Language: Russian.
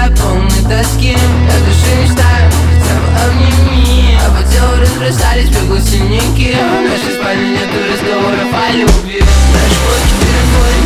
я полный тоски. Я души мечтаю, хотя бы обними. А по телу разбросались, бегут синяки. В нашей спальне нету разговоров о любви. Наши коки переходят